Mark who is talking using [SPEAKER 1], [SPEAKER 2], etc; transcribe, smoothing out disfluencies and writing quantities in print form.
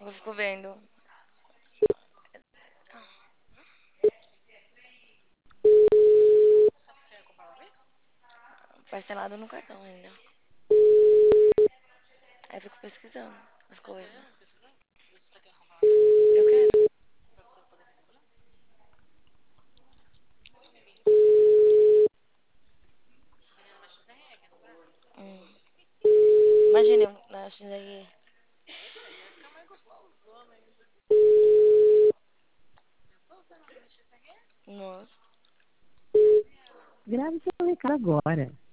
[SPEAKER 1] Eu fico vendo. Parcelado no cartão ainda. Aí eu fico pesquisando as coisas. Eu quero. Hum. Imagina eu na aí. Nossa.
[SPEAKER 2] Grave seu recado agora.